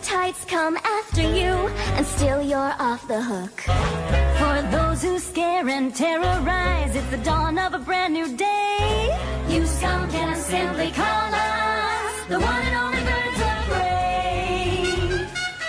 tights come after you, and still you're off the hook. For those who scare and terrorize, it's the dawn of a brand new day. You scum can simply call us the one and only Birds of Prey.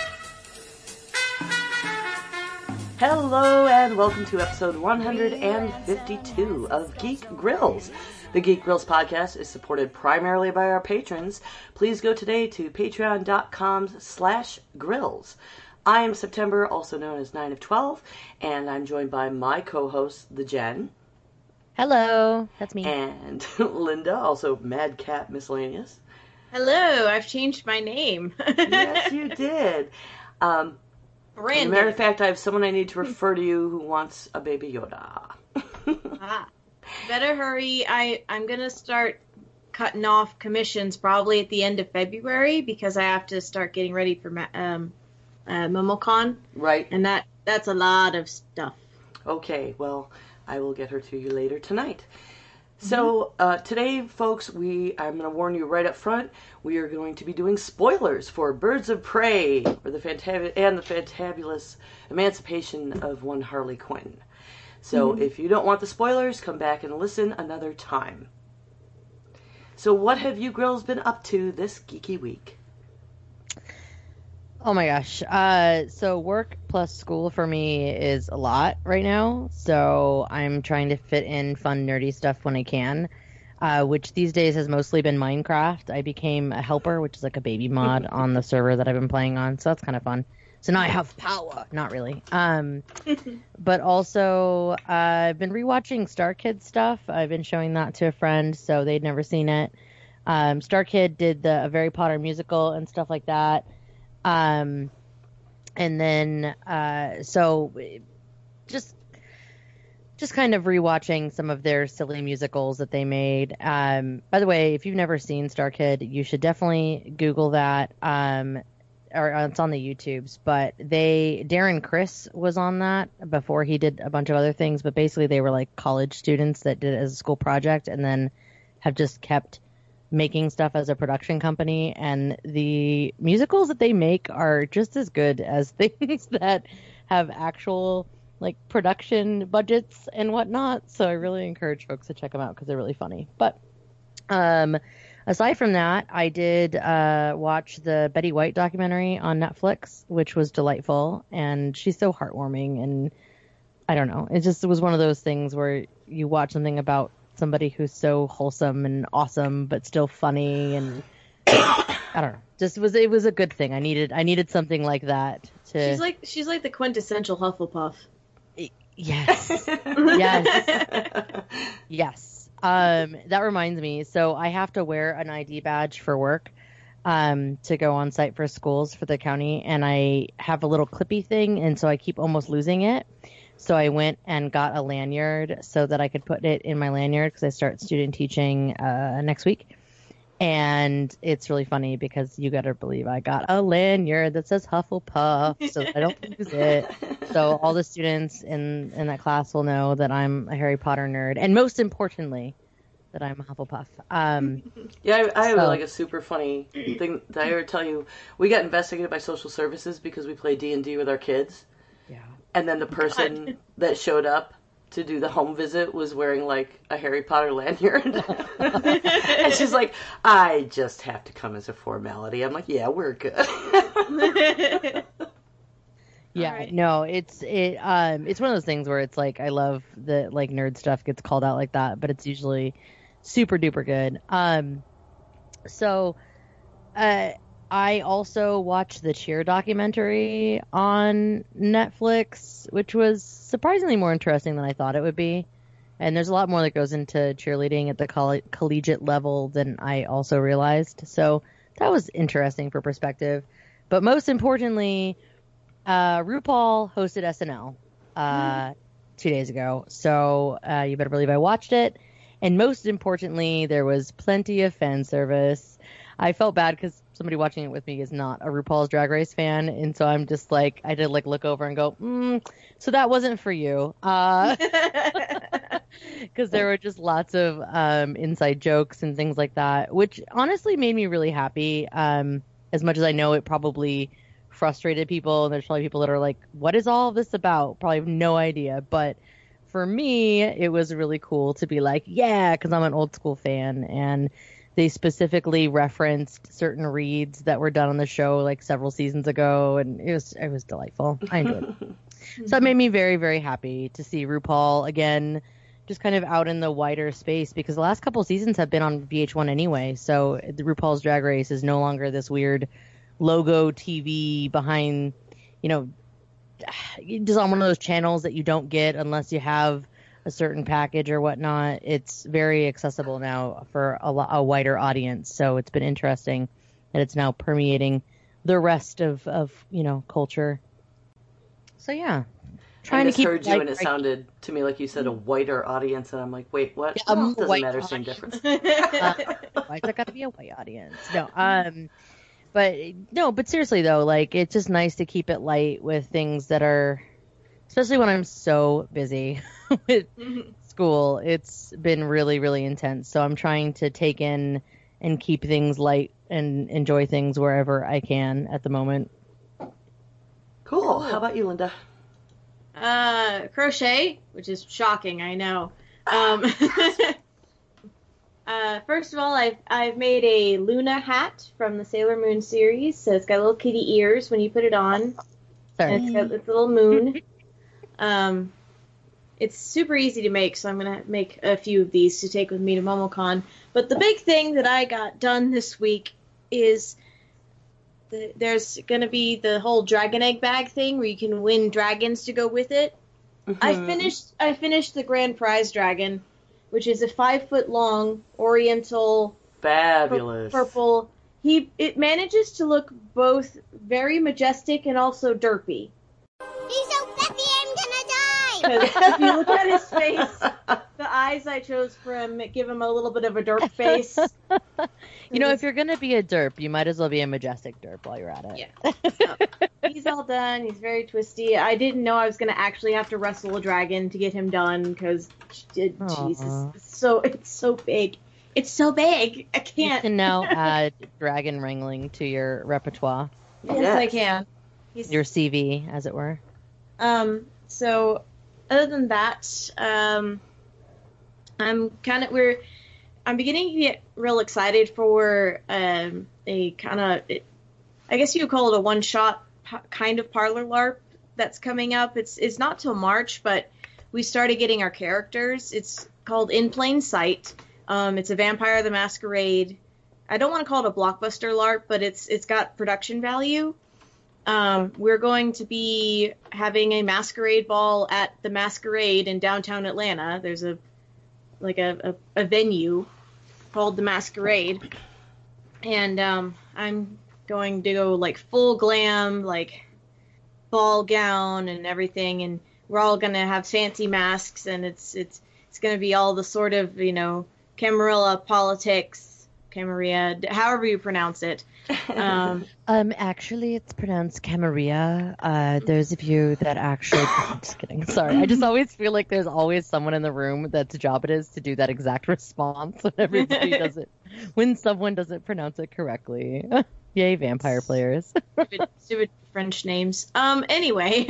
Hello and welcome to episode 152 of Geek Grills. The Geek Grills podcast is supported primarily by our patrons. Please go today to patreon.com/grills. I am September, also known as 9 of 12, and I'm joined by my co-host, the Jen. Hello, that's me. And Linda, also Mad Cat Miscellaneous. Hello, I've changed my name. Yes, you did. As a matter of fact, I have someone I need to refer to you who wants a Baby Yoda. Better hurry. I'm going to start cutting off commissions probably at the end of February because I have to start getting ready for MomoCon. Right. And that's a lot of stuff. Okay, well, I will get her to you later tonight. So, today, folks, I'm going to warn you right up front, we are going to be doing spoilers for Birds of Prey, or the Fantabulous Emancipation of One Harley Quinn. So, if you don't want the spoilers, come back and listen another time. So, what have you girls been up to this geeky week? Oh my gosh. So work plus school for me is a lot right now. So I'm trying to fit in fun, nerdy stuff when I can, which these days has mostly been Minecraft. I became a helper, which is like a baby mod on the server that I've been playing on. So that's kind of fun. So now I have power. Not really. But also I've been rewatching Star Kid stuff. I've been showing that to a friend, so they'd never seen it. Star Kid did the Harry Potter musical and stuff like that. And then, so just kind of rewatching some of their silly musicals that they made. By the way, if you've never seen Star Kid, you should definitely Google that. Or it's on the YouTubes, but Darren Criss was on that before he did a bunch of other things, but basically they were like college students that did it as a school project and then have just kept making stuff as a production company, and the musicals that they make are just as good as things that have actual like production budgets and whatnot. So I really encourage folks to check them out because they're really funny. But aside from that, I did watch the Betty White documentary on Netflix, which was delightful, and she's so heartwarming, and I don't know, it was one of those things where you watch something about somebody who's so wholesome and awesome, but still funny, and I don't know. It was a good thing. I needed something like that. She's like the quintessential Hufflepuff. Yes, yes. That reminds me. So I have to wear an ID badge for work, to go on site for schools for the county, and I have a little clippy thing, and so I keep almost losing it. So I went and got a lanyard so that I could put it in my lanyard because I start student teaching next week. And it's really funny because you got to believe I got a lanyard that says Hufflepuff so that I don't lose it. So all the students in that class will know that I'm a Harry Potter nerd. And most importantly, that I'm a Hufflepuff. Yeah, I have like a super funny thing that I ever tell you. We got investigated by social services because we play D&D with our kids. Yeah. And then the person that showed up to do the home visit was wearing, like, a Harry Potter lanyard. And she's like, I just have to come as a formality. I'm like, yeah, we're good. Yeah, right. no, it's one of those things where it's like, I love that, like, nerd stuff gets called out like that, but it's usually super duper good. I also watched the Cheer documentary on Netflix, which was surprisingly more interesting than I thought it would be. And there's a lot more that goes into cheerleading at the collegiate level than I also realized. So that was interesting for perspective. But most importantly, RuPaul hosted SNL 2 days ago. So you better believe I watched it. And most importantly, there was plenty of fan service. I felt bad because somebody watching it with me is not a RuPaul's Drag Race fan, and so I'm just like, I did like look over and go, so that wasn't for you, because there were just lots of inside jokes and things like that, which honestly made me really happy. As much as I know it probably frustrated people, and there's probably people that are like, what is all this about? Probably have no idea. But for me, it was really cool to be like, yeah, because I'm an old school fan, and they specifically referenced certain reads that were done on the show like several seasons ago, and it was delightful. I enjoyed it. So it made me very, very happy to see RuPaul again, just kind of out in the wider space, because the last couple of seasons have been on VH1 anyway. So the RuPaul's Drag Race is no longer this weird logo TV behind, just on one of those channels that you don't get unless you have a certain package or whatnot. It's very accessible now for a wider audience. So it's been interesting that it's now permeating the rest of culture. So yeah, I misheard you, and it sounded to me like you said a whiter audience, and I'm like, wait, what? Yeah, doesn't matter, same difference. Why's there got to be a white audience? No, but seriously though, like, it's just nice to keep it light with things that are, especially when I'm so busy with school. It's been really, really intense. So I'm trying to take in and keep things light and enjoy things wherever I can at the moment. Cool. How about you, Linda? Crochet, which is shocking, I know. First of all, I've made a Luna hat from the Sailor Moon series. So it's got little kitty ears when you put it on. Sorry. And it's got this little moon. It's super easy to make, so I'm going to make a few of these to take with me to MomoCon. But the big thing that I got done this week is there's going to be the whole dragon egg bag thing where you can win dragons to go with it. Mm-hmm. I finished the grand prize dragon, which is a 5-foot-long oriental fabulous purple. It manages to look both very majestic and also derpy. He's so fluffy, I'm gonna die! Because if you look at his face, the eyes I chose for him give him a little bit of a derp face. If you're going to be a derp, you might as well be a majestic derp while you're at it. Yeah. So, he's all done. He's very twisty. I didn't know I was going to actually have to wrestle a dragon to get him done because, Jesus, it's so big. It's so big. I can't. You can now add dragon wrangling to your repertoire. Yes, I can. Your CV, as it were. So, other than that, I'm beginning to get real excited for a kind of, I guess you would call it a one-shot kind of parlor LARP that's coming up. It's not till March, but we started getting our characters. It's called In Plain Sight. It's a Vampire the Masquerade. I don't want to call it a blockbuster LARP, but it's got production value. We're going to be having a masquerade ball at the Masquerade in downtown Atlanta. There's a venue called the Masquerade, and I'm going to go like full glam, like ball gown and everything, and we're all gonna have fancy masks, and it's gonna be all the sort of Camarilla politics, Camarilla, however you pronounce it. Actually, it's pronounced Camarilla. Those of you that actually, I'm just kidding. Sorry, I just always feel like there's always someone in the room that's job it is to do that exact response when everybody does it, when someone doesn't pronounce it correctly. Yay, vampire players. Stupid French names. Anyway,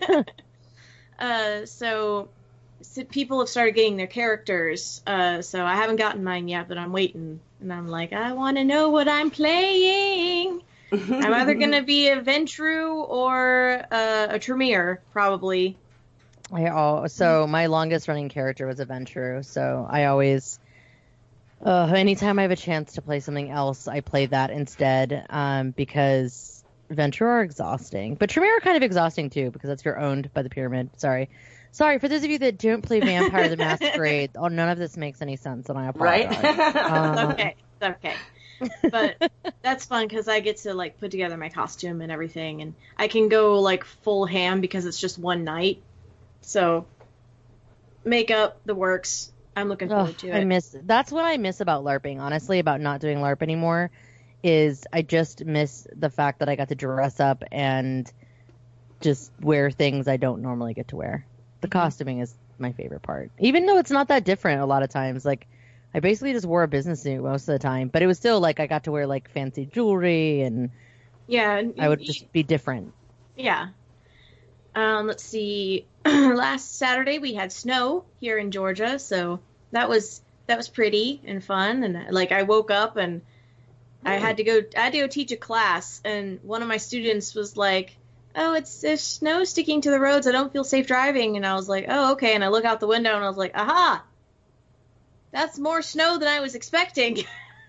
so people have started getting their characters. So I haven't gotten mine yet, but I'm waiting. And I'm like, I want to know what I'm playing. I'm either going to be a Ventru or a Tremere, probably. So my longest running character was a Ventru. So I always, anytime I have a chance to play something else, I play that instead, because Ventru are exhausting. But Tremere are kind of exhausting too, because that's you're owned by the pyramid. Sorry, for those of you that don't play Vampire the Masquerade, none of this makes any sense, and I apologize. Right? It's okay. But that's fun because I get to like put together my costume and everything, and I can go like full ham because it's just one night. So makeup, the works. I'm looking forward to it. That's what I miss about LARPing, honestly, about not doing LARP anymore, is I just miss the fact that I got to dress up and just wear things I don't normally get to wear. The costuming is my favorite part, even though it's not that different a lot of times. Like, I basically just wore a business suit most of the time, but it was still like I got to wear like fancy jewelry and Yeah. I would just be different. Yeah. Let's see. Last Saturday we had snow here in Georgia, so that was pretty and fun. And like I woke up and I had to go teach a class, and one of my students was like, "Oh, there's snow sticking to the roads. I don't feel safe driving." And I was like, "Oh, okay." And I look out the window and I was like, "Aha! That's more snow than I was expecting."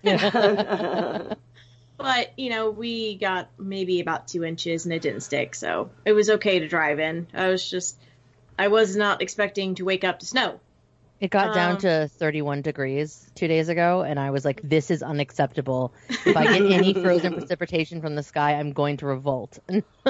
But, we got maybe about 2 inches and it didn't stick, so it was okay to drive in. I was not expecting to wake up to snow. It got down to 31 degrees 2 days ago, and I was like, this is unacceptable. If I get any frozen precipitation from the sky, I'm going to revolt.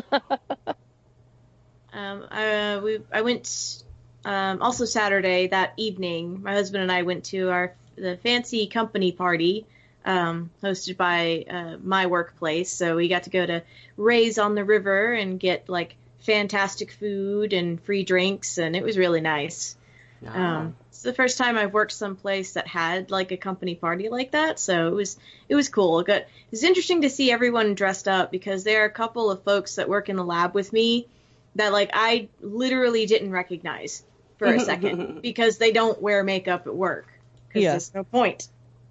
I went, also Saturday, that evening, my husband and I went to the fancy company party, hosted by my workplace. So we got to go to Ray's on the River and get like fantastic food and free drinks, and it was really nice. It's the first time I've worked someplace that had like a company party like that, so it was cool. It's interesting to see everyone dressed up, because there are a couple of folks that work in the lab with me that like I literally didn't recognize for a second because they don't wear makeup at work because there's no point.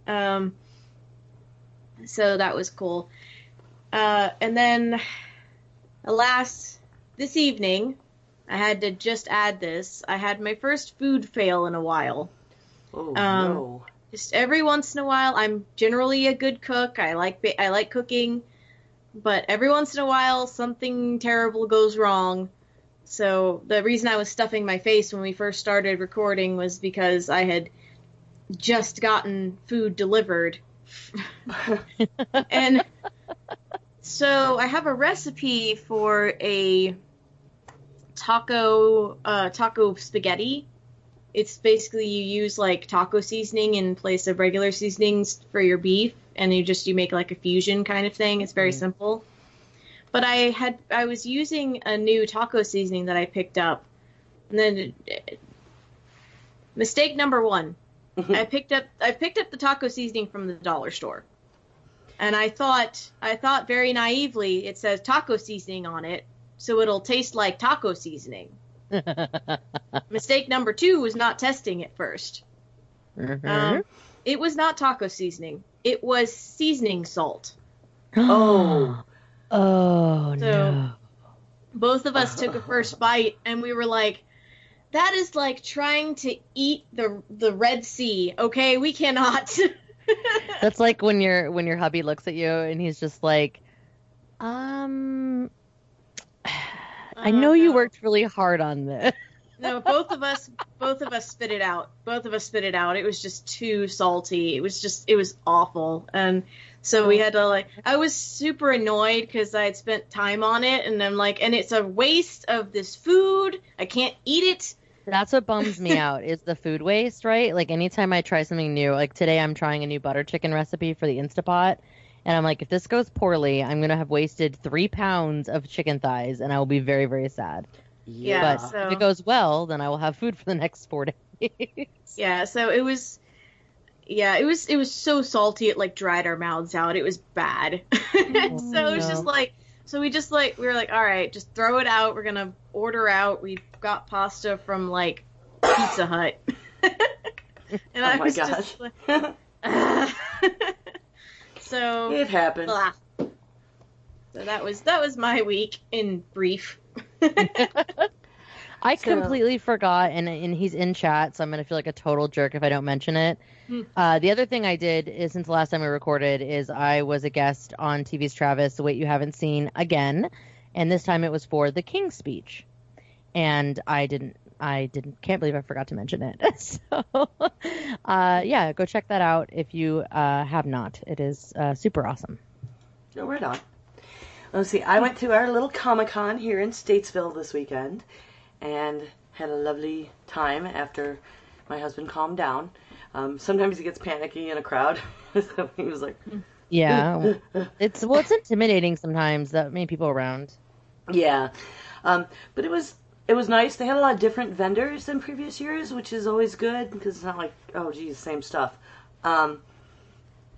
So that was cool. And then this evening, I had to just add this. I had my first food fail in a while. Oh, no. Just every once in a while, I'm generally a good cook. I like cooking, but every once in a while, something terrible goes wrong. So the reason I was stuffing my face when we first started recording was because I had just gotten food delivered. And so I have a recipe for a taco spaghetti. It's basically you use like taco seasoning in place of regular seasonings for your beef, and you make like a fusion kind of thing. It's very simple. But I was using a new taco seasoning that I picked up, and then mistake number one. I picked up the taco seasoning from the dollar store, and I thought very naively it says taco seasoning on it, so it'll taste like taco seasoning. Mistake number two was not testing it first. It was not taco seasoning. It was seasoning salt. Oh. Oh, So no. both of us took a first bite, and we were like, that is like trying to eat the Red Sea. Okay, we cannot. That's like when your hubby looks at you and he's just like, I know you worked really hard on this. No, both of us spit it out. It was just too salty. It was awful. And so we had to I was super annoyed because I had spent time on it, and I'm like, and it's a waste of this food. I can't eat it. That's what bums me out, is the food waste, right? Like anytime I try something new, like today I'm trying a new butter chicken recipe for the Instapot. And I'm like, if this goes poorly, I'm going to have wasted 3 pounds of chicken thighs, and I will be very, very sad. Yeah. But if it goes well, then I will have food for the next 4 days. Yeah, so it was so salty it dried our mouths out. It was bad. So it was just we were like, all right, just throw it out. We're going to order out. We got pasta from Pizza Hut. And I was just so it happened. Blah. So that was my week in brief. I completely forgot, and he's in chat, so I'm going to feel like a total jerk if I don't mention it. The other thing I did is, since the last time we recorded, is I was a guest on TV's Travis, The Wait You Haven't Seen again, and this time it was for the King's Speech. And can't believe I forgot to mention it. So, yeah, go check that out if you have not. It is super awesome. Oh, right on. Let's see, I went to our little Comic-Con here in Statesville this weekend and had a lovely time after my husband calmed down. Sometimes he gets panicky in a crowd. So he was like... Yeah. It's intimidating sometimes, that many people around. Yeah. But it was nice. They had a lot of different vendors than previous years, which is always good because it's not like, oh, geez, same stuff.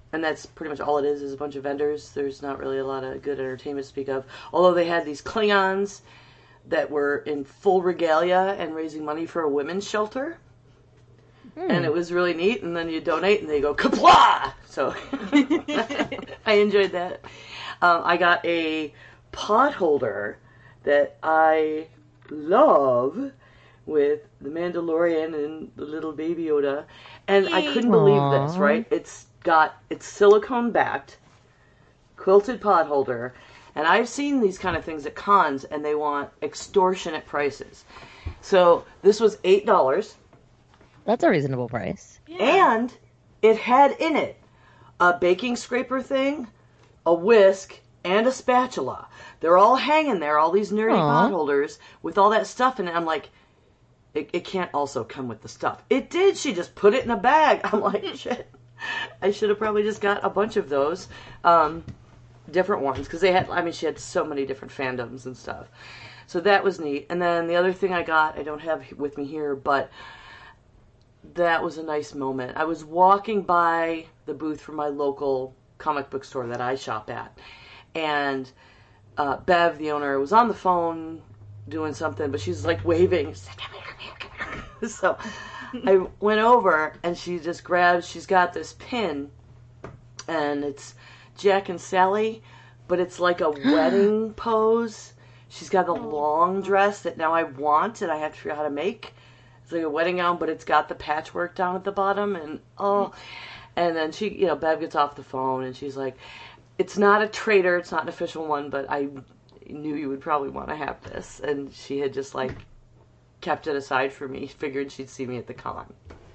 and that's pretty much all it is a bunch of vendors. There's not really a lot of good entertainment to speak of. Although they had these Klingons that were in full regalia and raising money for a women's shelter. And it was really neat, and then you donate, and they go, kapla! So I enjoyed that. I got a pot holder that I love with the Mandalorian and the little baby Yoda. And I couldn't believe this, right? It's silicone backed, quilted pot holder. And I've seen these kind of things at cons, and they want extortionate prices. So this was $8. That's a reasonable price. Yeah. And it had in it a baking scraper thing, a whisk, and a spatula. They're all hanging there, all these nerdy pot holders with all that stuff in it. I'm like, it can't also come with the stuff. It did. She just put it in a bag. I'm like, shit. I should have probably just got a bunch of those. Different ones. Because she had so many different fandoms and stuff. So that was neat. And then the other thing I got, I don't have with me here, but that was a nice moment. I was walking by the booth for my local comic book store that I shop at, and Bev, the owner, was on the phone doing something, but she's like waving. She's like, come here. So I went over, and she's got this pin, and it's Jack and Sally, but it's like a wedding pose. She's got a long dress that now I want, and I have to figure out how to make. It's like a wedding gown, but it's got the patchwork down at the bottom, and and then she, Bev gets off the phone, and she's like, it's not a trader, it's not an official one, but I knew you would probably want to have this, and she had just, kept it aside for me, figured she'd see me at the con.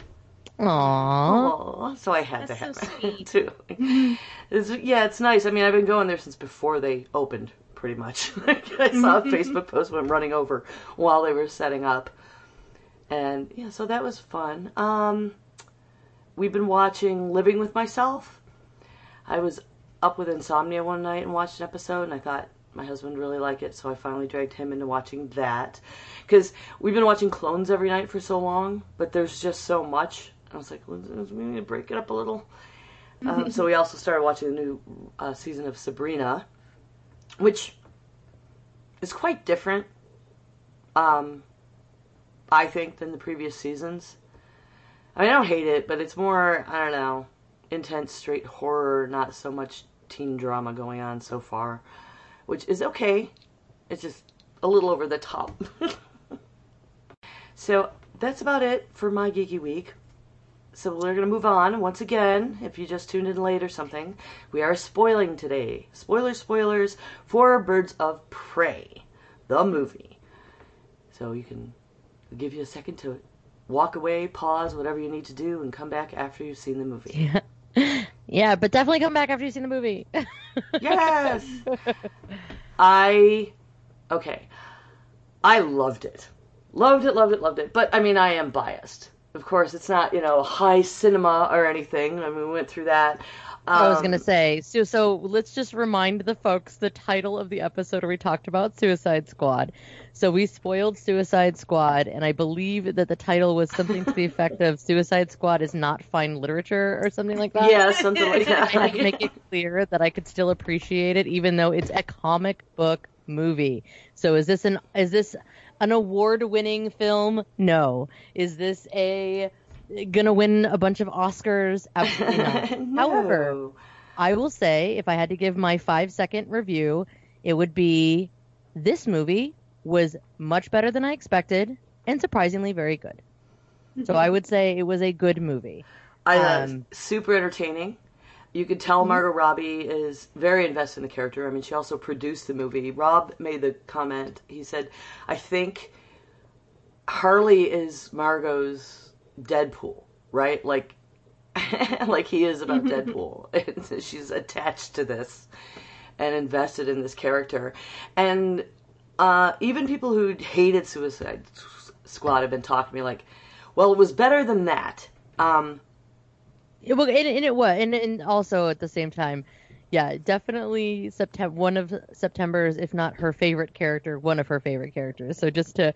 Aww. So I had to have so it, too. It's nice. I mean, I've been going there since before they opened, pretty much. I saw a Facebook post when I'm running over while they were setting up. And yeah, so that was fun. We've been watching Living with Myself. I was up with insomnia one night and watched an episode, and I thought my husband would really like it, so I finally dragged him into watching that. Because we've been watching Clones every night for so long, but there's just so much. I was like, we need to break it up a little. So we also started watching the new season of Sabrina, which is quite different. I think, than the previous seasons. I mean, I don't hate it, but it's more, I don't know, intense, straight horror, not so much teen drama going on so far, which is okay. It's just a little over the top. So that's about it for my Geeky Week. So we're going to move on. Once again, if you just tuned in late or something, we are spoiling today. Spoilers for Birds of Prey, the movie. So you can... I'll give you a second to walk away, pause, whatever you need to do, and come back after you've seen the movie. Yeah, but definitely come back after you've seen the movie. Yes! I loved it. Loved it. But, I mean, I am biased. Of course, it's not, high cinema or anything. I mean, we went through that. I was going to say, so let's just remind the folks the title of the episode where we talked about Suicide Squad. So we spoiled Suicide Squad, and I believe that the title was something to the effect of Suicide Squad is not fine literature or something like that. Yeah, something like that. I had to make it clear that I could still appreciate it, even though it's a comic book movie. So is this an award-winning film? No. Is this gonna win a bunch of Oscars? Absolutely not. No. However, I will say, if I had to give my 5-second review, it would be this movie was much better than I expected and surprisingly very good. So I would say it was a good movie. Super entertaining. You could tell Margot Robbie is very invested in the character. I mean, she also produced the movie. Rob made the comment. He said, I think Harley is Margot's Deadpool, right? Like he is about Deadpool. She's attached to this and invested in this character. And even people who hated Suicide Squad have been talking to me like, well, it was better than that. It was, and also at the same time, yeah, definitely one of September's, if not her favorite character, one of her favorite characters. So just to,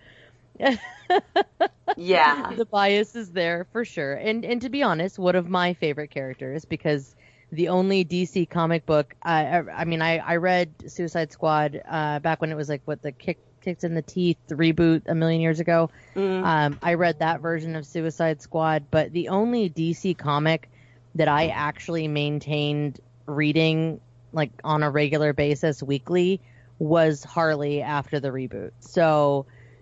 yeah, the bias is there for sure. And to be honest, one of my favorite characters, because the only DC comic book. I mean, I read Suicide Squad back when it was like the Kicks in the Teeth reboot a million years ago. I read that version of Suicide Squad, but the only DC comic that I actually maintained reading like on a regular basis weekly was Harley after the reboot. So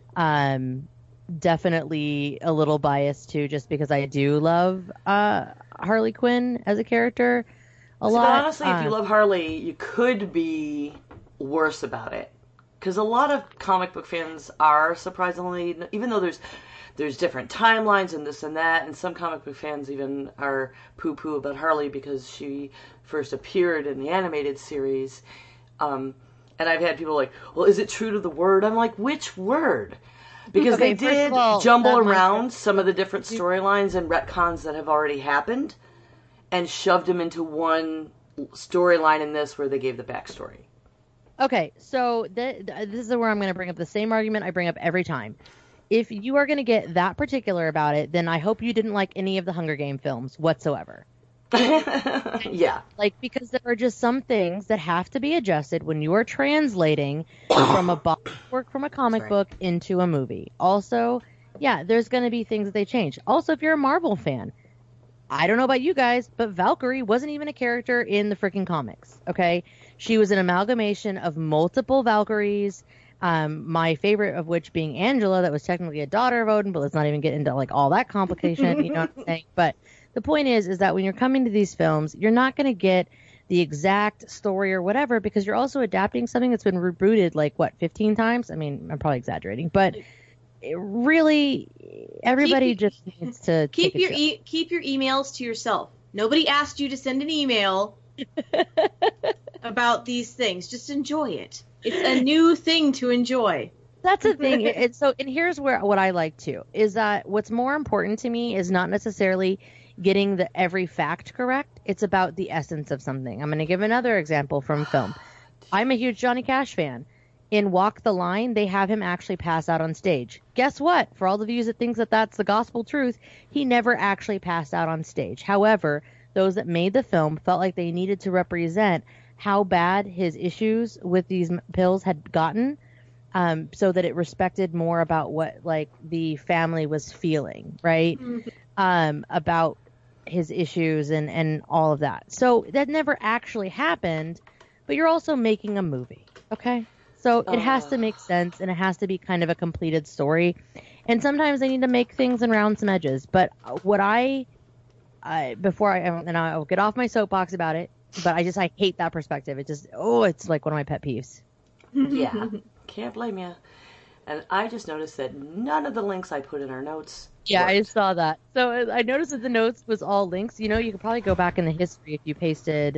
definitely a little biased too, just because I do love Harley Quinn as a character a lot. But honestly, if you love Harley, you could be worse about it. Because a lot of comic book fans are surprisingly, even though there's different timelines and this and that, and some comic book fans even are poo-poo about Harley because she first appeared in the animated series. And I've had people like, well, is it true to the word? I'm like, which word? Because they did jumble around some of the different storylines and retcons that have already happened and shoved them into one storyline in this where they gave the backstory. Okay, so this is where I'm going to bring up the same argument I bring up every time. If you are going to get that particular about it, then I hope you didn't like any of the Hunger Game films whatsoever. Yeah. Like, because there are just some things that have to be adjusted when you are translating from a book work from a comic book into a movie. Also, yeah, there's going to be things that they change. Also, if you're a Marvel fan, I don't know about you guys, but Valkyrie wasn't even a character in the freaking comics, okay? She was an amalgamation of multiple Valkyries, my favorite of which being Angela, that was technically a daughter of Odin, but let's not even get into like all that complication, you know what I'm saying? But the point is that when you're coming to these films, you're not going to get the exact story or whatever, because you're also adapting something that's been rebooted like, 15 times? I mean, I'm probably exaggerating, but really, everybody just needs to keep your emails to yourself. Nobody asked you to send an email about these things. Just enjoy it. It's a new thing to enjoy. That's the thing. And here's what I like too, is that what's more important to me is not necessarily getting every fact correct. It's about the essence of something. I'm going to give another example from film. I'm a huge Johnny Cash fan. In Walk the Line, they have him actually pass out on stage. Guess what? For all the views that thinks that that's the gospel truth, he never actually passed out on stage. However, those that made the film felt like they needed to represent how bad his issues with these pills had gotten, so that it respected more about what like the family was feeling, right? About his issues and all of that. So that never actually happened, but you're also making a movie, okay? So it has to make sense, and it has to be kind of a completed story. And sometimes they need to make things and round some edges. But what I'll get off my soapbox about it, but I hate that perspective. It just, it's like one of my pet peeves. Yeah, can't blame you. And I just noticed that none of the links I put in our notes. Yeah, worked. I saw that. So I noticed that the notes was all links. You know, you could probably go back in the history if you pasted.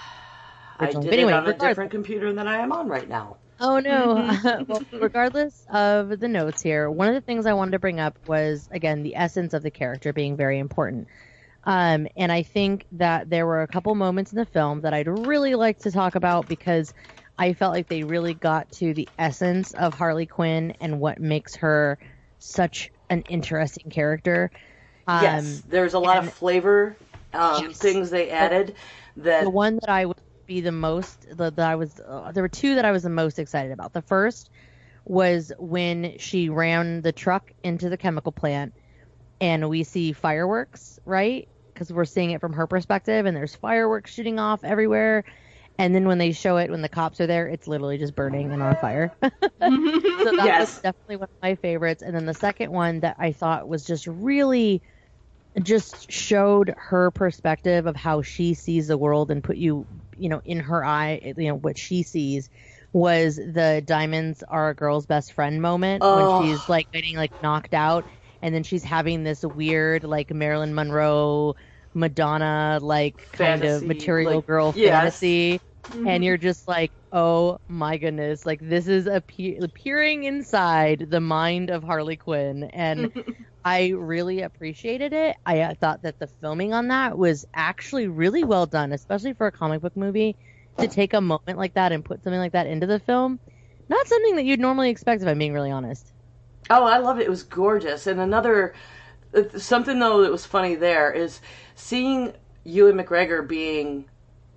I did it on a different computer than I am on right now. Oh, no. Well, regardless of the notes here, one of the things I wanted to bring up was, again, the essence of the character being very important. And I think that there were a couple moments in the film that I'd really like to talk about, because I felt like they really got to the essence of Harley Quinn and what makes her such an interesting character. Yes, there's a lot of flavor things they added. The one that I would be the most, there were two that I was the most excited about. The first was when she ran the truck into the chemical plant and we see fireworks, right? Because we're seeing it from her perspective, and there's fireworks shooting off everywhere. And then when they show it, when the cops are there, it's literally just burning and on fire. So that was definitely one of my favorites. And then the second one that I thought was just really just showed her perspective of how she sees the world and put you in her eye, what she sees, was the diamonds are a girl's best friend moment when she's like getting like knocked out, and then she's having this weird like Marilyn Monroe, Madonna like kind of material girl fantasy. And you're just like, oh my goodness, like this is peering inside the mind of Harley Quinn. And I really appreciated it. I thought that the filming on that was actually really well done, especially for a comic book movie, to take a moment like that and put something like that into the film. Not something that you'd normally expect, if I'm being really honest. Oh, I love it. It was gorgeous. And something though that was funny there is seeing Ewan McGregor being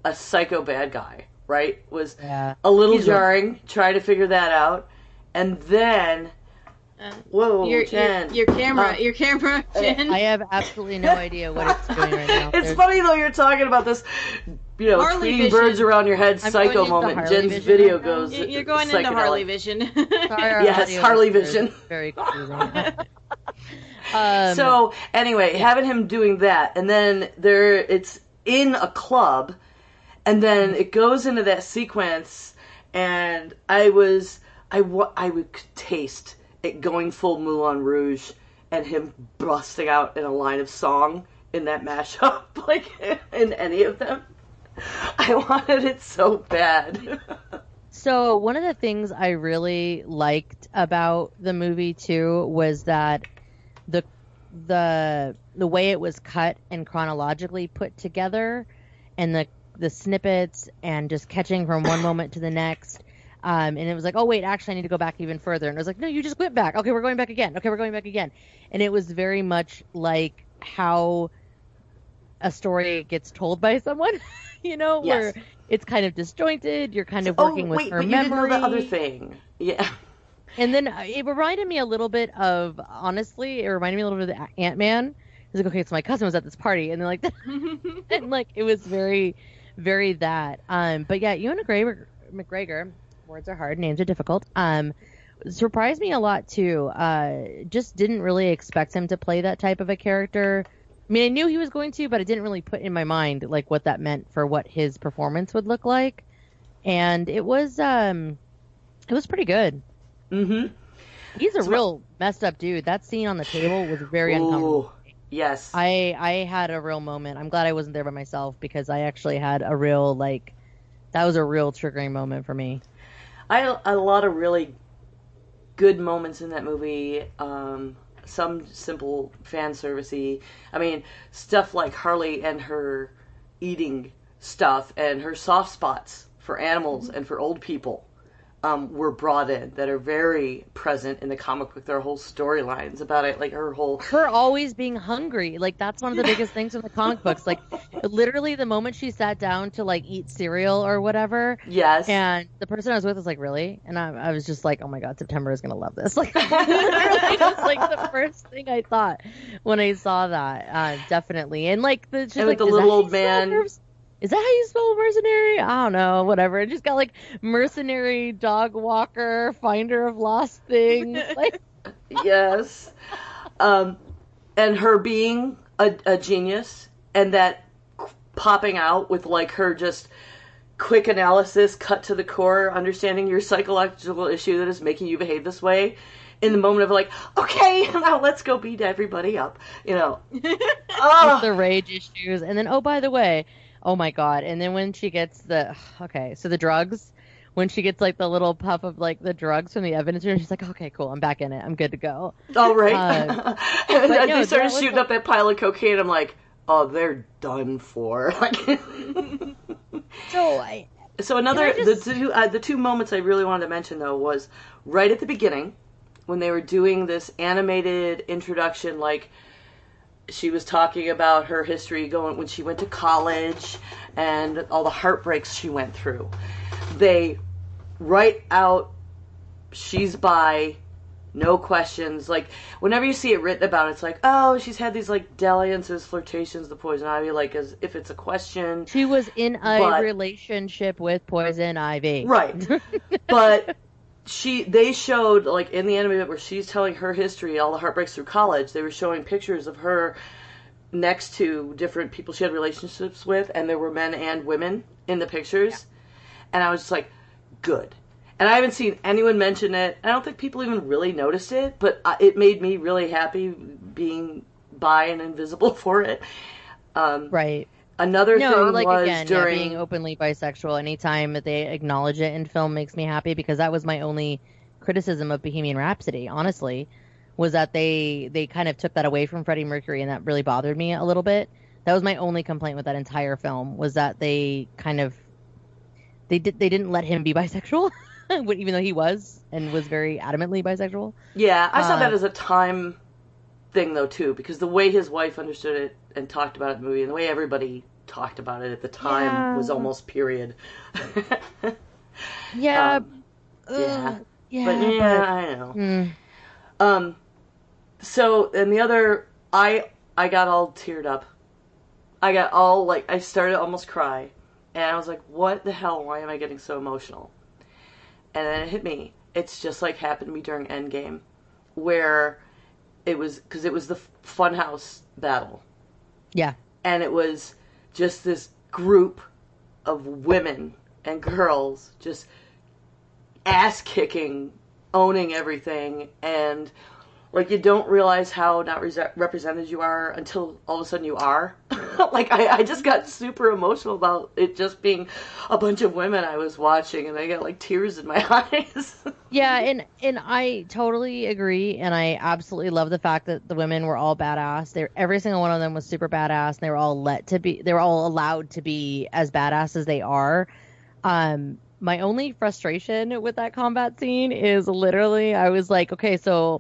a psycho bad guy, right? Was Yeah. a little jarring, trying to figure that out. And then, whoa, Jen. Your camera, Jen. I have absolutely no idea what it's doing right now. It's funny though you're talking about this, Harley tweeting Vision. birds around your head I'm psycho going into moment. Harley Jen's Vision video right now. goes. You're going into psychedelic. Harley Vision. Sorry, our Yes, audio Harley is Vision. Very confusing. So anyway, having him doing that, and then it's in a club, and then it goes into that sequence, and I would taste it going full Moulin Rouge, and him busting out in a line of song in that mashup, like in any of them. I wanted it so bad. So one of the things I really liked about the movie too was that the way it was cut and chronologically put together, and the snippets and just catching from one moment to the next. And it was like, oh wait, actually I need to go back even further. And it was like, no, you just went back. Okay, we're going back again. Okay, we're going back again. And it was very much like how a story gets told by someone, Yes. where it's kind of disjointed. You're kind of working with her but memory. You didn't know the other thing. Yeah. And then it reminded me a little bit of, honestly, it reminded me a little bit of Ant-Man. It's like, okay, so my cousin was at this party, and then like, and like it was very, very that. But yeah, Ewan McGregor, words are hard, names are difficult. Surprised me a lot too. Just didn't really expect him to play that type of a character. I mean, I knew he was going to, but I didn't really put in my mind like what that meant for what his performance would look like. And it was pretty good. Mm-hmm. He's a real messed up dude. That scene on the table was very uncomfortable. Yes. I had a real moment. I'm glad I wasn't there by myself, because I actually had a real, that was a real triggering moment for me. I had a lot of really good moments in that movie. Some simple fan servicey. I mean, stuff like Harley and her eating stuff and her soft spots for animals and for old people were brought in, that are very present in the comic book. There are whole storylines about it, like her always being hungry. Like, that's one of the biggest things in the comic books. Like, literally the moment she sat down to eat cereal or whatever. Yes. And the person I was with was like, really? And I was just like, oh my God, September is going to love this. Like, literally was the first thing I thought when I saw that. Definitely. And just and with the little old man. Is that how you spell mercenary? I don't know, whatever. It just got mercenary, dog walker, finder of lost things. Yes. And her being a genius, and that popping out with her just quick analysis, cut to the core, understanding your psychological issue that is making you behave this way. In the moment of okay, now let's go beat everybody up, The rage issues. And then, oh, by the way, oh my God. And then when she gets the drugs, when she gets the little puff of the drugs from the evidence room, she's like, okay, cool, I'm back in it. I'm good to go. Oh, right. And then they started shooting up that pile of cocaine. I'm like, oh, they're done for. So another, the two moments I really wanted to mention though was right at the beginning when they were doing this animated introduction, she was talking about her history when she went to college and all the heartbreaks she went through. They write out she's bi, no questions. Whenever you see it written about, it's oh, she's had these dalliances, flirtations, the Poison Ivy, as if it's a question. She was in a relationship with Poison Ivy. Right. But they showed, in the anime where she's telling her history, all the heartbreaks through college, they were showing pictures of her next to different people she had relationships with, and there were men and women in the pictures. Yeah. And I was just good. And I haven't seen anyone mention it. I don't think people even really noticed it, but it made me really happy being bi and invisible for it. Right. Another thing was during being openly bisexual. Anytime that they acknowledge it in film makes me happy, because that was my only criticism of Bohemian Rhapsody, honestly, was that they kind of took that away from Freddie Mercury, and that really bothered me a little bit. That was my only complaint with that entire film, was that they didn't let him be bisexual, even though he was very adamantly bisexual. Yeah, I saw that as a time thing though too, because the way his wife understood it and talked about it in the movie, and the way everybody talked about it at the time was almost period. Yeah. Yeah. Yeah. But I know. So, and the other, I got all teared up. I got all, like, I started to almost cry. And I was like, what the hell? Why am I getting so emotional? And then it hit me. It's just like happened to me during Endgame. Where it was, because it was the Funhouse battle. Yeah. And it was just this group of women and girls just ass-kicking, owning everything, and like you don't realize how not represented you are until all of a sudden you are. Like I just got super emotional about it just being a bunch of women I was watching, and I got like tears in my eyes. Yeah, and I totally agree, and I absolutely love the fact that the women were all badass. Every single one of them was super badass, and they were all allowed to be as badass as they are. My only frustration with that combat scene is literally I was like, okay, so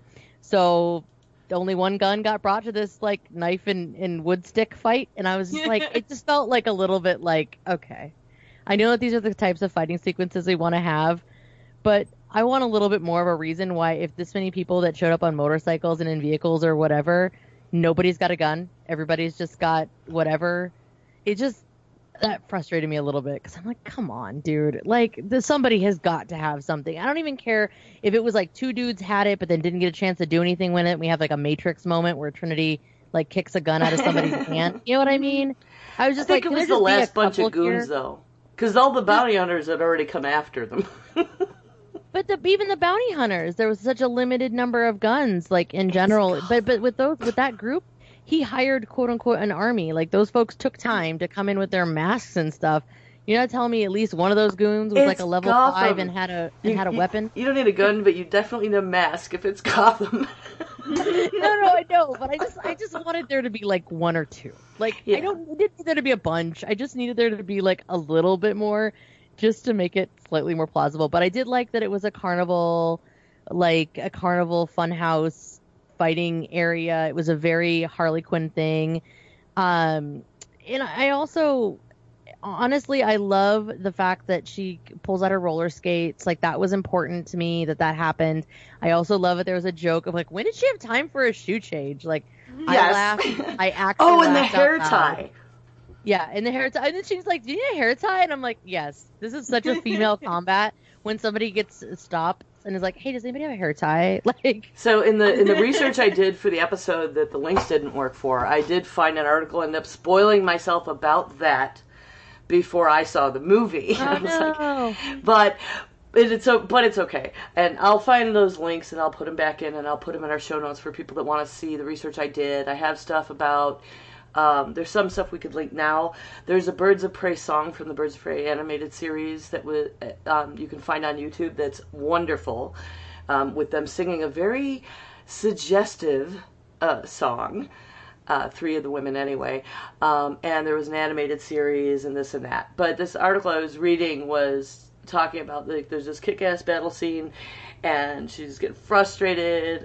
only one gun got brought to this like knife and wood stick fight, and I was just like, it just felt like a little bit like, okay, I know that these are the types of fighting sequences we want to have, but I want a little bit more of a reason why, if this many people that showed up on motorcycles and in vehicles or whatever, nobody's got a gun, everybody's just got whatever. It just, that frustrated me a little bit, because I'm like, come on, dude. Like, somebody has got to have something. I don't even care if it was like two dudes had it, but then didn't get a chance to do anything with it. We have like a Matrix moment where Trinity like kicks a gun out of somebody's hand. You know what I mean? I was just I think like, it was the last bunch of goons, though. Because all the bounty hunters had already come after them. But even the bounty hunters, there was such a limited number of guns, like in general. But with that group, he hired quote unquote an army. Like those folks took time to come in with their masks and stuff. You're not telling me at least one of those goons was like a level Gotham. 5 and had a weapon? You don't need a gun, but you definitely need a mask if it's Gotham. No, I know, but I just wanted there to be like one or two. Like I didn't need there to be a bunch. I just needed there to be like a little bit more, just to make it slightly more plausible. But I did like that it was a carnival funhouse fighting area. It was a very Harley Quinn thing. And I also, honestly, I love the fact that she pulls out her roller skates. Like, that was important to me that happened. I also love that there was a joke of like, when did she have time for a shoe change? Like, yes. I laughed. I actually laughed. Oh, and the hair tie. Yeah, and the hair tie. And then she's like, do you need a hair tie? And I'm like, yes. This is such a female combat when somebody gets stopped and is like, hey, does anybody have a hair tie? Like, so in the research I did for the episode that the links didn't work for, I did find an article, ended up spoiling myself about that before I saw the movie. Oh, I was no. like, but it's okay. And I'll find those links and I'll put them back in, and I'll put them in our show notes for people that want to see the research I did. I have stuff about, there's some stuff we could link now. There's a Birds of Prey song from the Birds of Prey animated series that you can find on YouTube that's wonderful, with them singing a very suggestive song. Three of the women anyway, and there was an animated series and this and that. But this article I was reading was talking about, like, there's this kick-ass battle scene, and she's getting frustrated,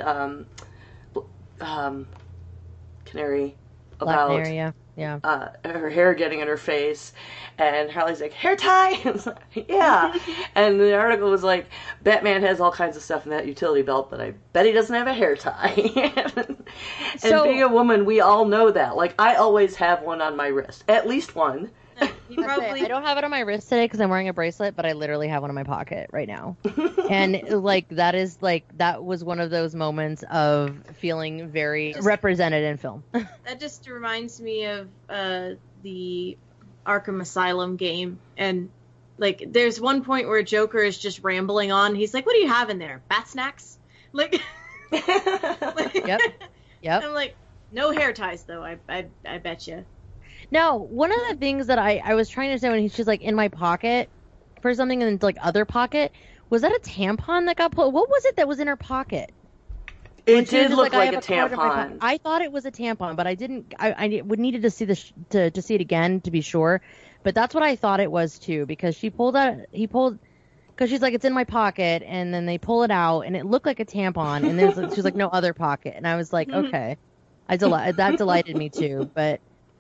Canary, about Black Canary, yeah. Her hair getting in her face, and Harley's like, hair tie? Yeah. And the article was like, Batman has all kinds of stuff in that utility belt, but I bet he doesn't have a hair tie. And being a woman, we all know that. Like, I always have one on my wrist. At least one. I don't have it on my wrist today because I'm wearing a bracelet, but I literally have one in my pocket right now. And that was one of those moments of feeling very represented in film. That just reminds me of the Arkham Asylum game, and like there's one point where Joker is just rambling on. He's like, "What do you have in there? Bat snacks?" Like, Yep. I'm like, no hair ties though. I bet you. Now, one of the things that I was trying to say when she's like in my pocket for something and like other pocket, was that a tampon that got pulled? What was it that was in her pocket? It did look like a tampon. I thought it was a tampon, but I didn't. I would needed to see to see it again to be sure. But that's what I thought it was too, because he pulled, because she's like, it's in my pocket, and then they pull it out, and it looked like a tampon, and she's like, no other pocket, and I was like, okay, that delighted me too, but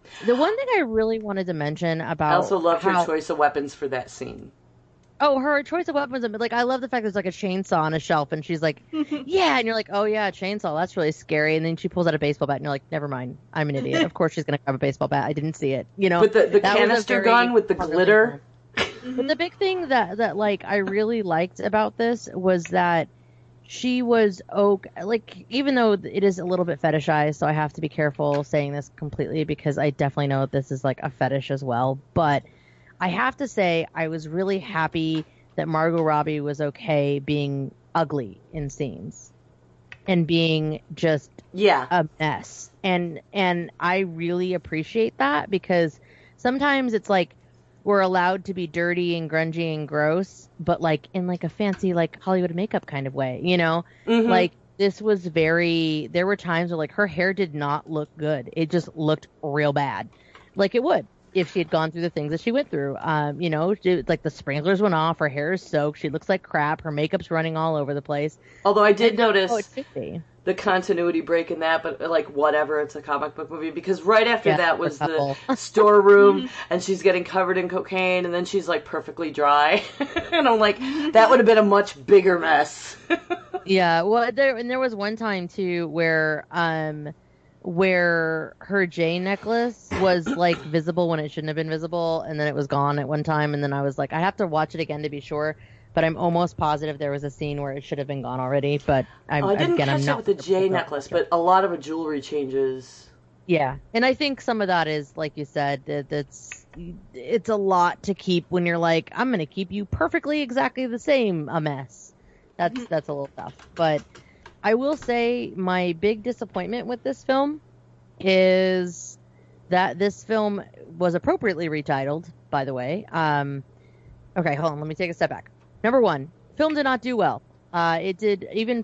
The one thing I really wanted to mention I about also loved her how choice of weapons for that scene. oh, her choice of weapons, like I love the fact there's like a chainsaw on a shelf and she's like, yeah, and you're like, oh yeah, chainsaw, that's really scary. And then she pulls out a baseball bat and you're like, never mind, I'm an idiot. Of course she's gonna grab a baseball bat. I didn't see it. You know, With the that was a canister very gun with the clever glitter. thing. But the big thing that like I really liked about this was that she was okay. Like even though it is a little bit fetishized, so I have to be careful saying this completely because I definitely know this is like a fetish as well. But I have to say I was really happy that Margot Robbie was okay being ugly in scenes and being just Yeah. a mess. And I really appreciate that because sometimes it's like we're allowed to be dirty and grungy and gross, but like in like a fancy like Hollywood makeup kind of way, you know? Mhm. Like this was there were times where like her hair did not look good. It just looked real bad. Like it would if she had gone through the things that she went through. You know, like the sprinklers went off, her hair is soaked, she looks like crap, her makeup's running all over the place. Although I did notice Oh, it should be. the continuity break in that, but like whatever, it's a comic book movie because right after Yeah, that a was the couple. storeroom and she's getting covered in cocaine and then she's like perfectly dry. And I'm like, that would have been a much bigger mess. Yeah, well, there was one time too where her J necklace was like visible when it shouldn't have been visible, and then it was gone at one time, and then I was like, I have to watch it again to be sure, but I'm almost positive there was a scene where it should have been gone already. But I didn't again, catch I'm that not with the J necklace, but a lot of the jewelry changes. yeah, and I think some of that is like you said it's a lot to keep when you're like, I'm gonna keep you perfectly exactly the same a mess. That's a little tough, but I will say my big disappointment with this film is that this film was appropriately retitled, by the way. Okay, hold on, let me take a step back. Number one, film did not do well. It did even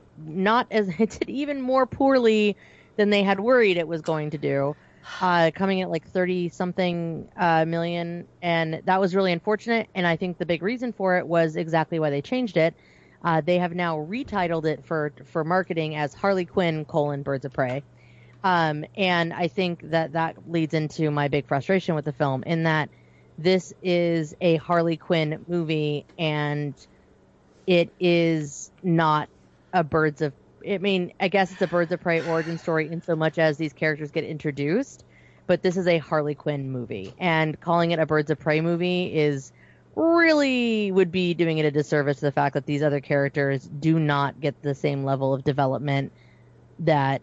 more poorly than they had worried it was going to do. Coming at like 30 something million, and that was really unfortunate, and I think the big reason for it was exactly why they changed it. They have now retitled it for marketing as Harley Quinn: Birds of Prey. And I think that leads into my big frustration with the film in that this is a Harley Quinn movie and it is not a I guess it's a Birds of Prey origin story in so much as these characters get introduced, but this is a Harley Quinn movie, and calling it a Birds of Prey movie would be doing it a disservice to the fact that these other characters do not get the same level of development that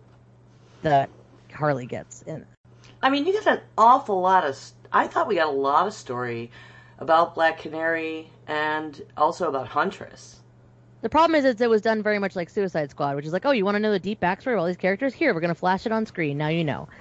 Harley gets in. I mean, you get an awful lot of... I thought we got a lot of story about Black Canary and also about Huntress. The problem is it was done very much like Suicide Squad, which is like, oh, you want to know the deep backstory of all these characters? Here, we're going to flash it on screen. Now you know.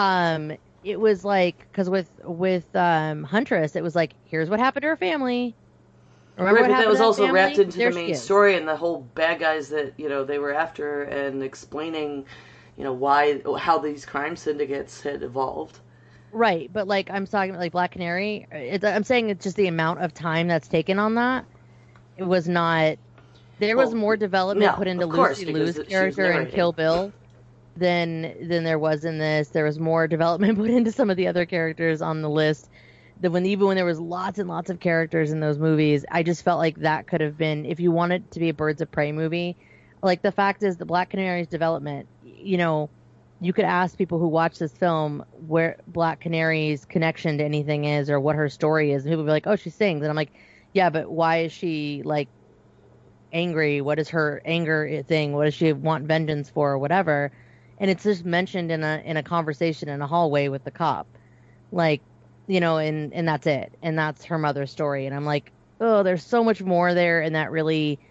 It was like, because with Huntress, it was like, here's what happened to her family. Remember right, what but that was also family? wrapped into There the she main is. story and the whole bad guys that, they were after and explaining, how these crime syndicates had evolved. Right, but like I'm talking about like Black Canary, I'm saying it's just the amount of time that's taken on that. It was not. There was more development put into Lucy Liu's character in Kill Bill than there was in this. There was more development put into some of the other characters on the list. Even when there was lots and lots of characters in those movies, I just felt like that could have been, if you wanted to be a Birds of Prey movie, like the fact is the Black Canary's development, you could ask people who watch this film where Black Canary's connection to anything is or what her story is, and people would be like, oh, she sings. And I'm like, yeah, but why is she like angry? What is her anger thing? What does she want vengeance for or whatever? And it's just mentioned in a conversation in a hallway with the cop. Like, and that's it. And that's her mother's story. And I'm like, oh, there's so much more there. And that really,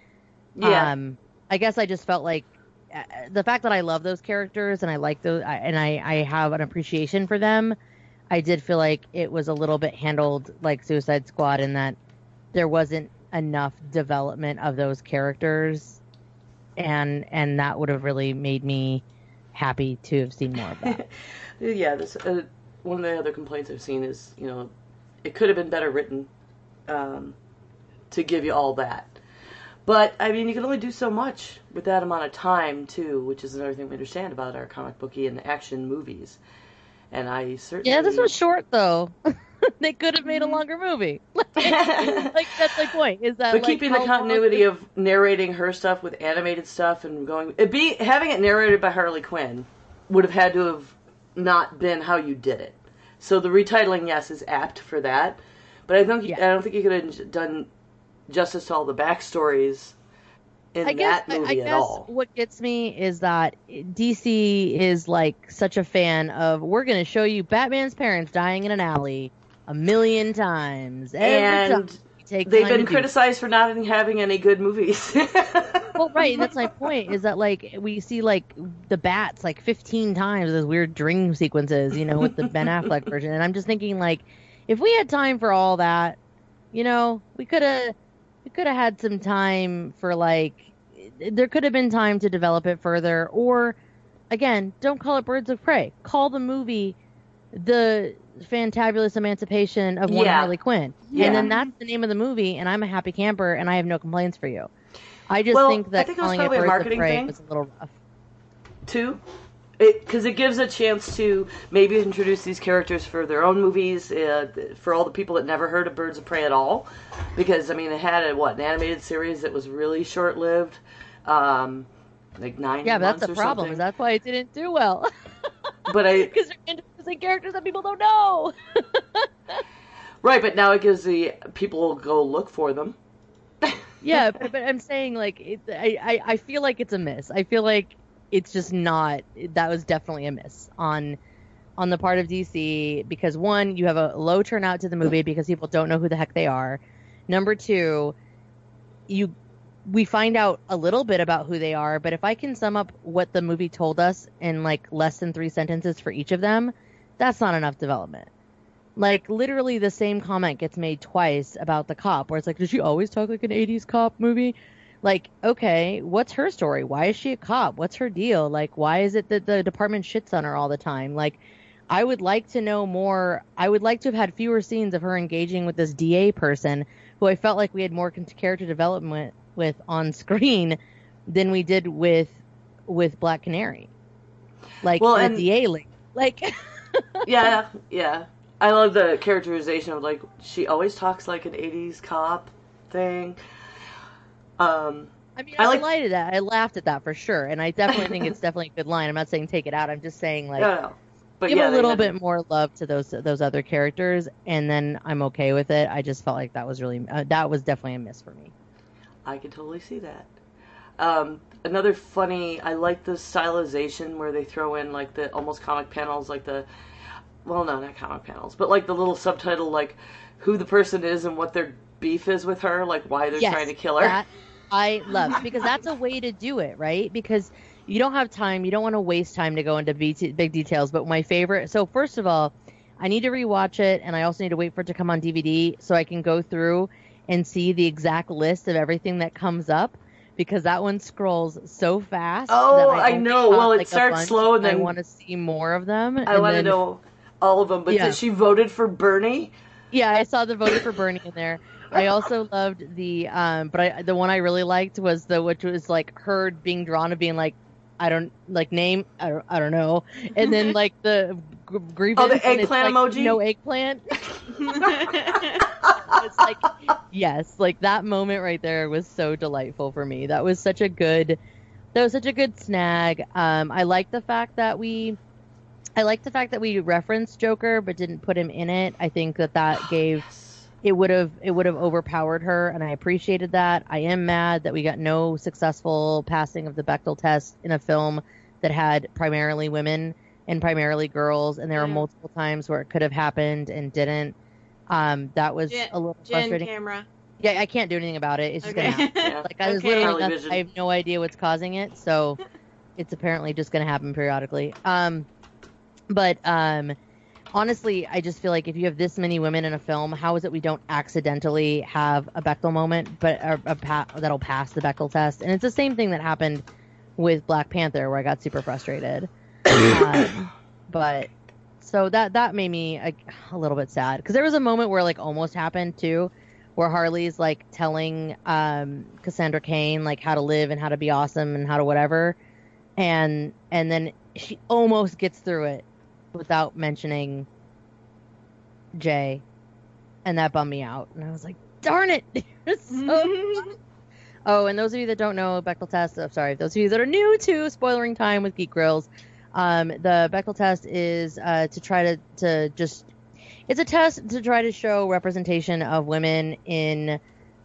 I guess I just felt like the fact that I love those characters and I like those, and I have an appreciation for them. I did feel like it was a little bit handled like Suicide Squad in that there wasn't enough development of those characters. And that would have really made me happy to have seen more of that. Yeah, this one of the other complaints I've seen is, it could have been better written to give you all that. But, I mean, you can only do so much with that amount of time, too, which is another thing we understand about our comic booky and action movies. And I certainly... Yeah, this was short, though. They could have made a longer movie. Like, that's my point. Is that but keeping the continuity of narrating her stuff with animated stuff and having it narrated by Harley Quinn would have had to have not been how you did it. So the retitling, yes, is apt for that. But I don't think you could have done justice to all the backstories in that movie at all. What gets me is that DC is like such a fan of, we're going to show you Batman's parents dying in an alley 1,000,000 times. And they've been criticized for not having any good movies. Well, right, and that's my point, is that, like, we see, like, the bats, like, 15 times, those weird dream sequences, you know, with the Ben Affleck version, and I'm just thinking, like, if we had time for all that, you know, we could have had some time for, like, there could have been time to develop it further, or, again, don't call it Birds of Prey. Call the movie The Fantabulous Emancipation of One Harley Quinn. Yeah. And then that's the name of the movie, and I'm a happy camper, and I have no complaints for you. I just think that calling it Birds of Prey was a little rough. Too. Because it gives a chance to maybe introduce these characters for their own movies, for all the people that never heard of Birds of Prey at all. Because, I mean, it had an animated series that was really short-lived, like 9 months Yeah, but that's the or problem, something. is that's why it didn't do well. But because they're introducing characters that people don't know. Right, but now it gives the people go look for them. Yeah, but I'm saying, like, I feel like it's a miss. I feel like it's just not. That was definitely a miss on the part of DC, because one, you have a low turnout to the movie because people don't know who the heck they are. Number two, we find out a little bit about who they are, but if I can sum up what the movie told us in, like, less than 3 sentences for each of them, that's not enough development. Like, literally the same comment gets made twice about the cop, where it's like, did she always talk like an 80s cop movie? Like, okay, what's her story? Why is she a cop? What's her deal? Like, why is it that the department shits on her all the time? Like, I would like to know more. I would like to have had fewer scenes of her engaging with this DA person, who I felt like we had more character development with on screen than we did with Black Canary. Like, the DA link. Like... Yeah. I love the characterization of, like, she always talks like an 80s cop thing. I mean, I delighted at that. I laughed at that for sure, and I definitely think it's definitely a good line. I'm not saying take it out. I'm just saying, like, no. But give a little bit more love to those other characters, and then I'm okay with it. I just felt like that was really that was definitely a miss for me. I can totally see that. Another funny, I like the stylization where they throw in, like, the almost comic panels, like well, no, not comic panels, but, like, the little subtitle, like, who the person is and what their beef is with her, like, why they're trying to kill her. That I love, because that's a way to do it, right? Because you don't have time, you don't want to waste time to go into big details, but my favorite, so first of all, I need to rewatch it, and I also need to wait for it to come on DVD so I can go through and see the exact list of everything that comes up, because that one scrolls so fast. Oh, I know. Well, it starts slow, and then I want to see more of them. I want to know all of them, but she voted for Bernie? Yeah, I saw the voted for Bernie in there. I also loved the the one I really liked was which was, like, her being drawn to being like, I don't, like, name, I don't know, and then, like, the grievance. Oh, the eggplant like, emoji? No eggplant. It's like, yes, like, that moment right there was so delightful for me. That was such a good snag. I like the fact that we referenced Joker but didn't put him in it. I think that gave it would have overpowered her, and I appreciated that. I am mad that we got no successful passing of the Bechdel test in a film that had primarily women and primarily girls, and there were multiple times where it could have happened and didn't. That was a little frustrating. Camera. Yeah, I can't do anything about it. It's just gonna happen. Like, I was literally, I have no idea what's causing it, so it's apparently just gonna happen periodically. But honestly, I just feel like if you have this many women in a film, how is it we don't accidentally have a Bechdel moment, but that'll pass the Bechdel test? And it's the same thing that happened with Black Panther, where I got super frustrated. But so that made me a little bit sad, because there was a moment where, like, almost happened too, where Harley's, like, telling Cassandra Cain, like, how to live and how to be awesome and how to whatever, and then she almost gets through it without mentioning Jay, and that bummed me out. And I was like, darn it! Oh, and those of you that don't know Bechdel test, those of you that are new to spoilering time with Geek Grills, the Bechdel test is to try to just, it's a test to try to show representation of women in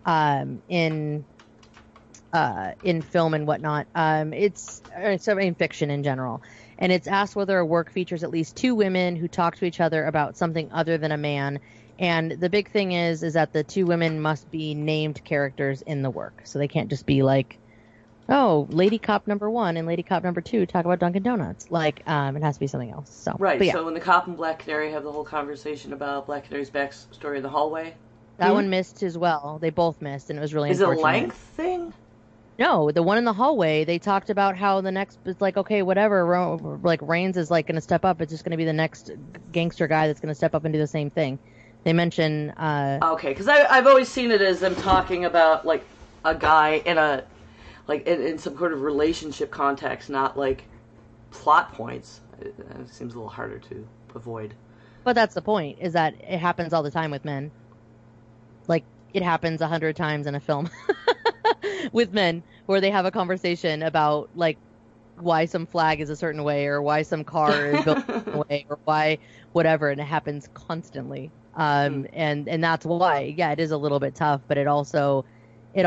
film and whatnot. It's in fiction in general. And it's asked whether a work features at least two women who talk to each other about something other than a man. And the big thing is that the two women must be named characters in the work. So they can't just be like, oh, Lady Cop number 1 and Lady Cop number 2 talk about Dunkin' Donuts. Like, it has to be something else. So right. Yeah. So when the cop and Black Canary have the whole conversation about Black Canary's backstory in the hallway, that one missed as well. They both missed, and it was really is it a unfortunate. length thing? No, the one in the hallway, they talked about how the next, it's like, okay, whatever, like, Reigns is, like, going to step up. It's just going to be the next gangster guy that's going to step up and do the same thing. They mention... okay, because I've always seen it as them talking about, like, a guy in a, like, in some sort of relationship context, not, like, plot points. It seems a little harder to avoid. But that's the point, is that it happens all the time with men. Like, it happens 100 times in a film. With men, where they have a conversation about, like, why some flag is a certain way, or why some car is built a certain way, or why whatever, and it happens constantly. And that's why, yeah, it is a little bit tough, but it also it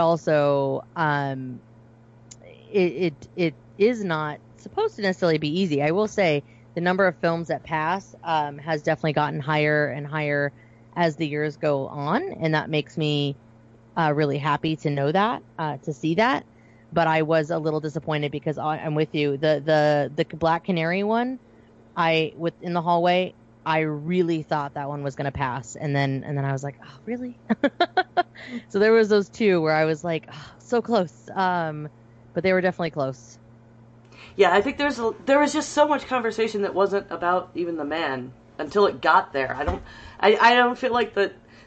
is not supposed to necessarily be easy. I will say the number of films that pass has definitely gotten higher and higher as the years go on, and that makes me really happy to know that, to see that. But I was a little disappointed because I'm with you. The Black Canary one, in the hallway, I really thought that one was going to pass, and then I was like, oh, really? So there was those two where I was like, oh, so close, but they were definitely close. Yeah, I think there was just so much conversation that wasn't about even the man until it got there. I don't feel like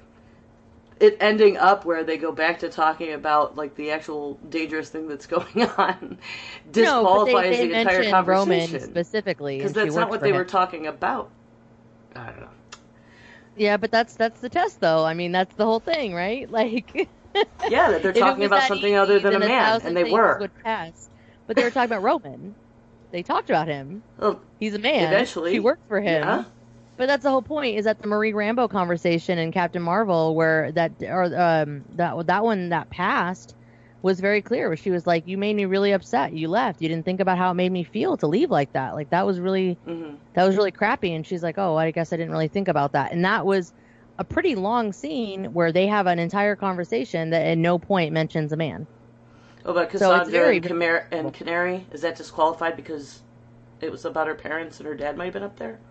it ending up where they go back to talking about, like, the actual dangerous thing that's going on disqualifies they the entire conversation. Roman specifically, because that's not what they were talking about. I don't know. Yeah, but that's the test, though. I mean, that's the whole thing, right? Like, yeah, that they're talking about something other than a man, and they were. Would pass. But they were talking about Roman. They talked about him. Well, he's a man. Eventually, he worked for him. Yeah. But that's the whole point, is that the Marie Rambeau conversation in Captain Marvel, where that one that passed was very clear, where she was like, you made me really upset. You left. You didn't think about how it made me feel to leave like that. Like, that was really crappy. And she's like, oh, I guess I didn't really think about that. And that was a pretty long scene where they have an entire conversation that at no point mentions a man. Oh, but Cassandra and Canary, is that disqualified because it was about her parents and her dad might have been up there?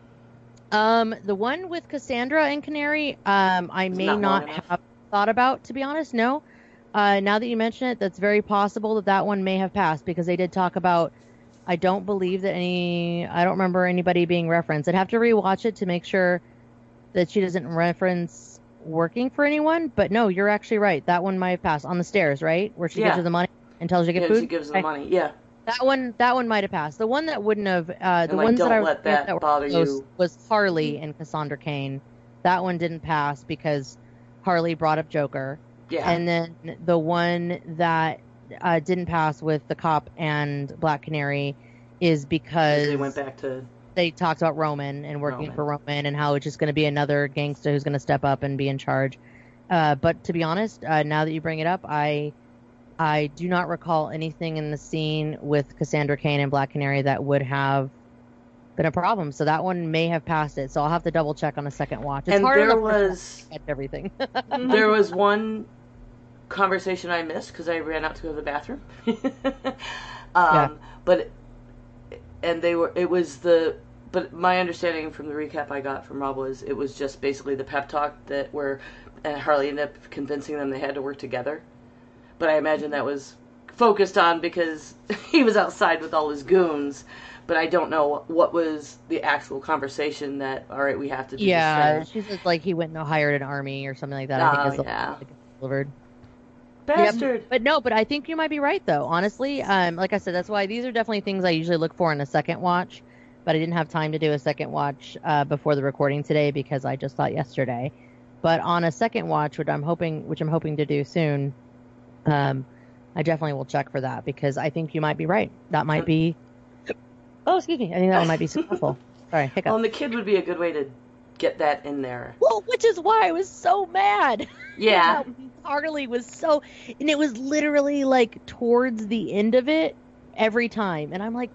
The one with Cassandra and Canary, I may not have thought about, to be honest. No. Now that you mention it, that's very possible that one may have passed, because they did talk about, I don't remember anybody being referenced. I'd have to rewatch it to make sure that she doesn't reference working for anyone, but no, you're actually right. That one might have passed. On the stairs, right? Where she gives her the money and tells you to get food? She gives her the money, yeah. That one might have passed. The one that wouldn't have, the ones that I was that were close was Harley and Cassandra Cain. That one didn't pass because Harley brought up Joker. Yeah. And then the one that didn't pass with the cop and Black Canary is because they went back to... They talked about Roman and working for Roman and how it's just going to be another gangster who's going to step up and be in charge. But to be honest, now that you bring it up, I do not recall anything in the scene with Cassandra Cain and Black Canary that would have been a problem. So that one may have passed it. So I'll have to double check on a second watch. It's hard enough to everything. There was one conversation I missed because I ran out to go to the bathroom. But my understanding from the recap I got from Rob was it was just basically the pep talk where Harley ended up convincing them they had to work together. But I imagine that was focused on because he was outside with all his goons. But I don't know what was the actual conversation that, all right, we have to do this. Yeah, she says, like, he went and hired an army or something like that. I think is delivered. Bastard. Yep. But I think you might be right, though, honestly. Like I said, that's why these are definitely things I usually look for in a second watch. but I didn't have time to do a second watch before the recording today because I just saw it yesterday. But on a second watch, which I'm hoping to do soon, I definitely will check for that because I think you might be right. That might be. Oh, excuse me. I think that one might be successful. Sorry, hiccup. Well, and the kid would be a good way to get that in there. Well, which is why I was so mad. Yeah. Harley was so, and it was literally like towards the end of it every time, and I'm like,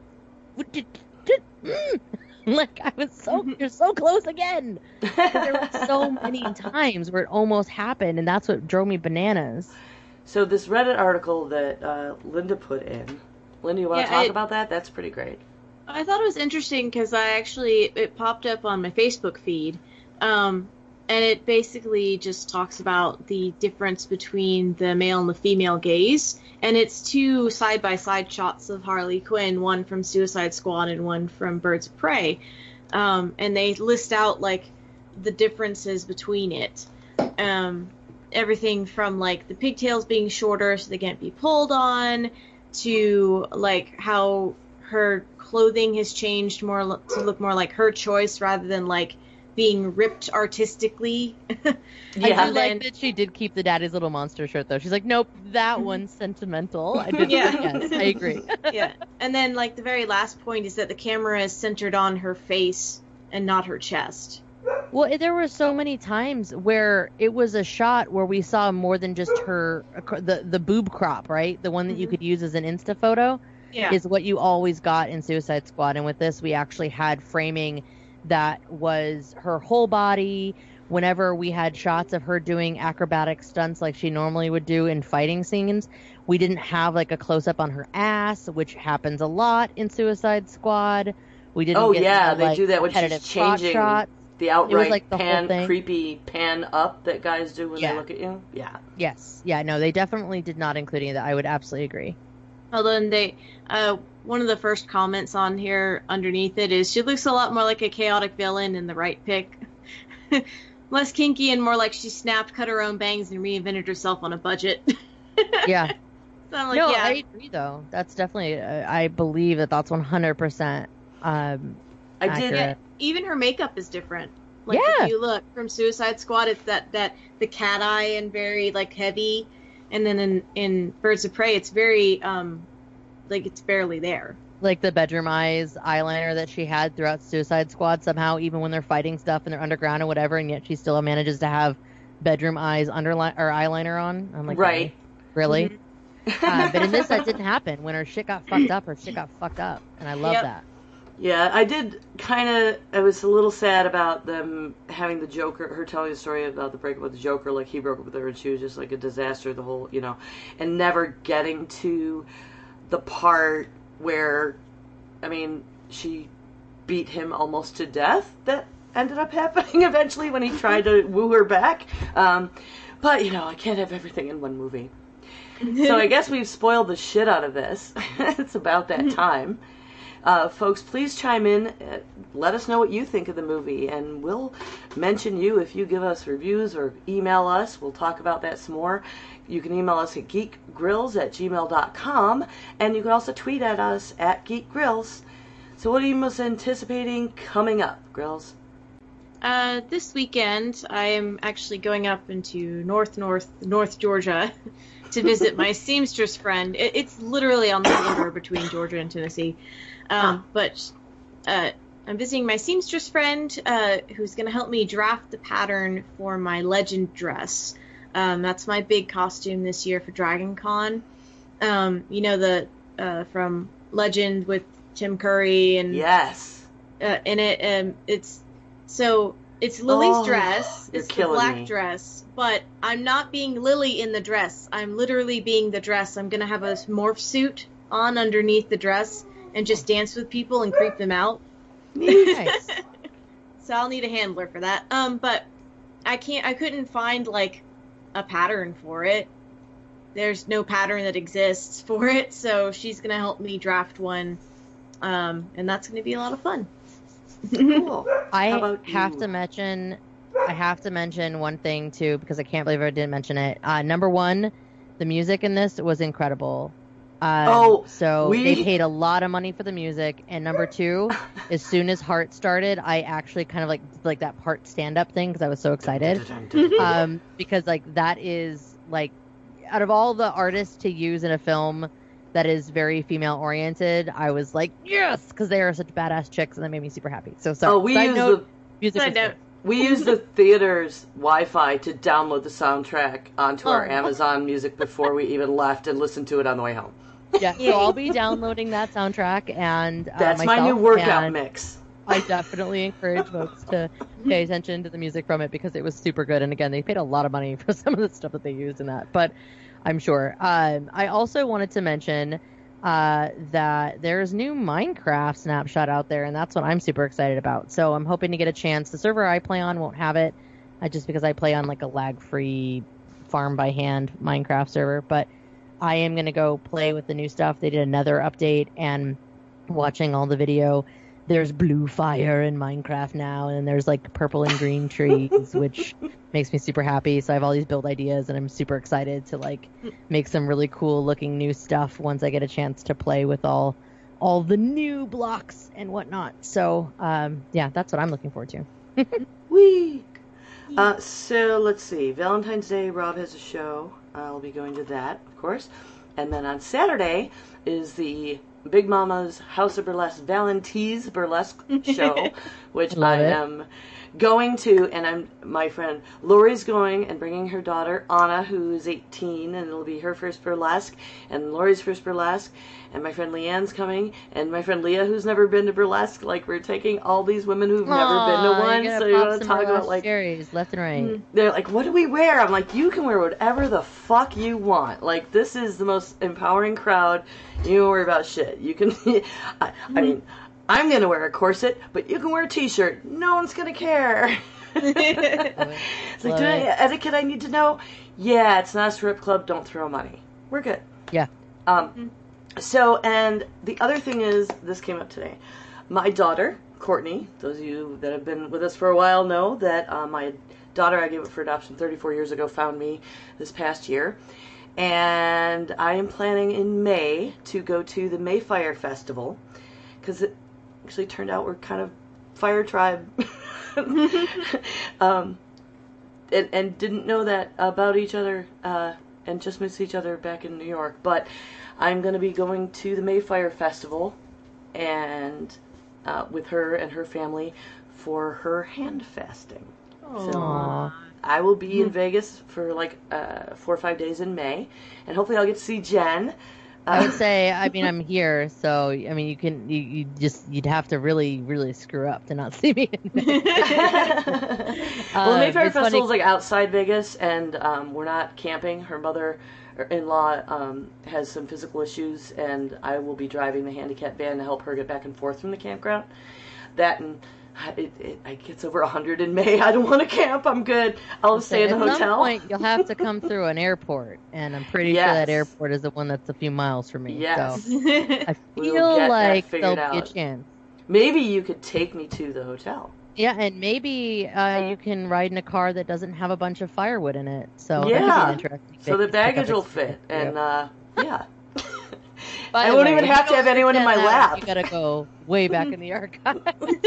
like I was you're so close again. But there were so many times where it almost happened, and that's what drove me bananas. So this Reddit article that Linda put in, Linda, you want to talk about that? That's pretty great. I thought it was interesting because it popped up on my Facebook feed, and it basically just talks about the difference between the male and the female gaze, and it's 2 side-by-side shots of Harley Quinn, one from Suicide Squad and one from Birds of Prey, and they list out, like, the differences between it. Everything from, like, the pigtails being shorter so they can't be pulled on, to, like, how her clothing has changed more to look more like her choice rather than like being ripped artistically. Yeah, I do like that she did keep the Daddy's Little Monster shirt though. She's like, nope, that one's sentimental. I did. Yes, I agree. Yeah, and then like the very last point is that the camera is centered on her face and not her chest. Well, there were so many times where it was a shot where we saw more than just her the boob crop, right? The one that you could use as an Insta photo. Yeah. Is what you always got in Suicide Squad. And with this, we actually had framing that was her whole body. Whenever we had shots of her doing acrobatic stunts like she normally would do in fighting scenes, we didn't have like a close-up on her ass, which happens a lot in Suicide Squad. We didn't get they do that when she's changing shots. The outright like the creepy pan up that guys do when they look at you. Yeah. Yes. Yeah, no, they definitely did not include any of that. I would absolutely agree. Although one of the first comments on here underneath it is she looks a lot more like a chaotic villain in the right pic. Less kinky and more like she snapped, cut her own bangs, and reinvented herself on a budget. Yeah. So I'm like, yeah. I agree though. That's definitely, I believe that's 100% accurate. Even her makeup is different. Like if you look from Suicide Squad, it's that the cat eye and very like heavy. And then in Birds of Prey, it's very, like, it's barely there. Like the bedroom eyes eyeliner that she had throughout Suicide Squad somehow, even when they're fighting stuff and they're underground or whatever, and yet she still manages to have bedroom eyes eyeliner on. I'm like, right. Really? But in this, that didn't happen. When her shit got fucked up, and I love that. Yeah, I did I was a little sad about them having the Joker, her telling the story about the breakup with the Joker, like he broke up with her and she was just like a disaster, the whole, and never getting to the part where, I mean, she beat him almost to death that ended up happening eventually when he tried to woo her back. But, I can't have everything in one movie. So I guess we've spoiled the shit out of this. It's about that time. Folks, please chime in. Let us know what you think of the movie, and we'll mention you if you give us reviews or email us. We'll talk about that some more. You can email us at geekgrills@gmail.com, and you can also tweet at us at geekgrills. So what are you most anticipating coming up, Grills? This weekend, I am actually going up into North Georgia to visit my seamstress friend. It's literally on the border between Georgia and Tennessee. But I'm visiting my seamstress friend who's going to help me draft the pattern for my Legend dress. That's my big costume this year for Dragon Con. From Legend with Tim Curry and yes, in it. It's Lily's dress. It's the black dress, but I'm not being Lily in the dress. I'm literally being the dress. I'm going to have a morph suit on underneath the dress and just dance with people and creep them out. Nice. So I'll need a handler for that. But I couldn't find like a pattern for it. There's no pattern that exists for it, so she's gonna help me draft one. And that's gonna be a lot of fun. Cool. I have to mention one thing too, because I can't believe I didn't mention it. Number one, the music in this was incredible. So they paid a lot of money for the music. And number two, as soon as Heart started, I actually kind of like that Heart stand-up thing because I was so excited. Because like that is like out of all the artists to use in a film that is very female-oriented, I was like, yes, because they are such badass chicks, and that made me super happy. So we use the theater's Wi-Fi to download the soundtrack onto our Amazon Music before we even left and listened to it on the way home. Yeah, so I'll be downloading that soundtrack, and that's my new workout mix. I definitely encourage folks to pay attention to the music from it because it was super good. And again, they paid a lot of money for some of the stuff that they used in that, but I'm sure. I also wanted to mention that there's new Minecraft snapshot out there, and that's what I'm super excited about. So I'm hoping to get a chance. The server I play on won't have it, just because I play on like a lag-free farm by hand Minecraft server, but I am going to go play with the new stuff. They did another update, and watching all the video, there's blue fire in Minecraft now, and there's like purple and green trees, which makes me super happy. So I have all these build ideas, and I'm super excited to like make some really cool looking new stuff once I get a chance to play with all the new blocks and whatnot. So yeah, that's what I'm looking forward to. Week. So let's see. Valentine's Day, Rob has a show. I'll be going to that, of course. And then on Saturday is the Big Mama's House of Burlesque Valentine's Burlesque show, which I am going to, and my friend Lori's going and bringing her daughter Anna, who is 18, and it'll be her first burlesque, and Lori's first burlesque, and my friend Leanne's coming, and my friend Leah, who's never been to burlesque. Like, we're taking all these women who've never been to one, so you want to talk about like cherries left and right. They're like, what do we wear? I'm like, you can wear whatever the fuck you want. Like, this is the most empowering crowd. You don't worry about shit. You can. I mean, I'm going to wear a corset, but you can wear a t-shirt. No one's going to care. It's like, etiquette I need to know? Yeah, it's not a strip club. Don't throw money. We're good. Yeah. So, and the other thing is, this came up today. My daughter, Courtney, those of you that have been with us for a while know that my daughter, I gave up for adoption 34 years ago, found me this past year. And I am planning in May to go to the Mayfire Festival, because it actually turned out we're kind of fire tribe. And didn't know that about each other, and just missed each other back in New York. But I'm going to be going to the Mayfire Festival and with her and her family for her hand fasting. Aww. So I will be in Vegas for like 4 or 5 days in May, and hopefully I'll get to see Jen. I would say, I mean, I'm here, so I mean, you'd have to really, really screw up to not see me. Well, the Mayfair Festival is like outside Vegas, and we're not camping. Her mother-in-law has some physical issues, and I will be driving the handicap van to help her get back and forth from the campground. That and it gets over 100 in May. I don't want to camp. I'm good. I'll stay in the hotel. At some point, you'll have to come through an airport, and I'm pretty sure that airport is the one that's a few miles from me. Yes. So I feel like there'll be a chance. Maybe you could take me to the hotel. Yeah, and maybe you can ride in a car that doesn't have a bunch of firewood in it. So that could be an interesting. So the baggage will fit, and yeah. I won't even have to have anyone in my lap. You gotta go way back in the archive.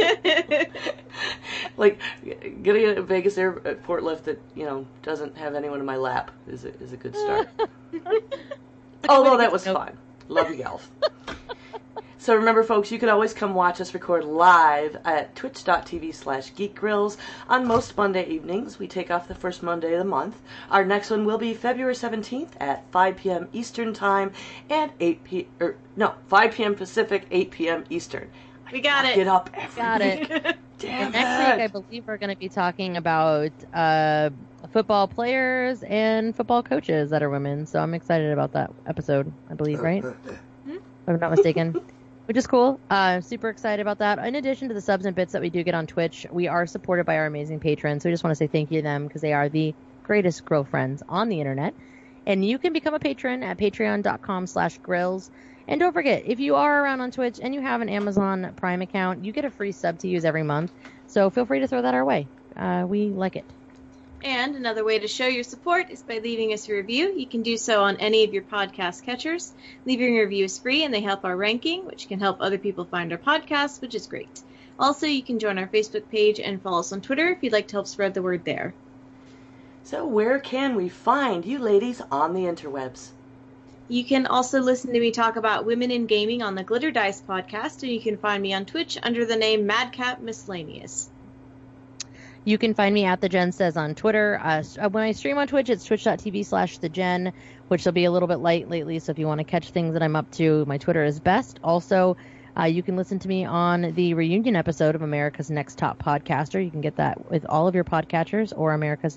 Like getting a Vegas airport lift that doesn't have anyone in my lap is a good start. Although that was fun. Love you, gals. So remember, folks, you can always come watch us record live at twitch.tv/geekgrills on most Monday evenings. We take off the first Monday of the month. Our next one will be February 17th at 5 p.m. Eastern Time and 5 p.m. Pacific, 8 p.m. Eastern. We got it. Get up every week. Damn next week, I believe we're going to be talking about football players and football coaches that are women. So I'm excited about that episode, I believe, right? If I'm not mistaken. Which is cool. Super excited about that. In addition to the subs and bits that we do get on Twitch, we are supported by our amazing patrons. So we just want to say thank you to them because they are the greatest girlfriends on the internet. And you can become a patron at patreon.com/grills. And don't forget, if you are around on Twitch and you have an Amazon Prime account, you get a free sub to use every month. So feel free to throw that our way. We like it. And another way to show your support is by leaving us a review. You can do so on any of your podcast catchers. Leaving a review is free, and they help our ranking, which can help other people find our podcast, which is great. Also, you can join our Facebook page and follow us on Twitter if you'd like to help spread the word there. So where can we find you ladies on the interwebs? You can also listen to me talk about women in gaming on the Glitter Dice podcast, and you can find me on Twitch under the name Madcap Miscellaneous. You can find me at The Jen Says on Twitter. When I stream on Twitch, it's twitch.tv/TheJen, which will be a little bit light lately, so if you want to catch things that I'm up to, my Twitter is best. Also, you can listen to me on the reunion episode of America's Next Top Podcaster. You can get that with all of your podcatchers or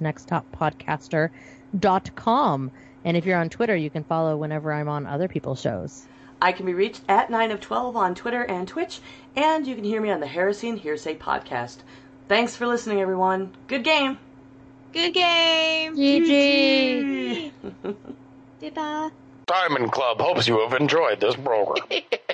americasnexttoppodcaster.com. And if you're on Twitter, you can follow whenever I'm on other people's shows. I can be reached at 9 of 12 on Twitter and Twitch, and you can hear me on the Heresy and Hearsay podcast. Thanks for listening, everyone. Good game. Good game. GG. Goodbye. Diamond Club hopes you have enjoyed this program.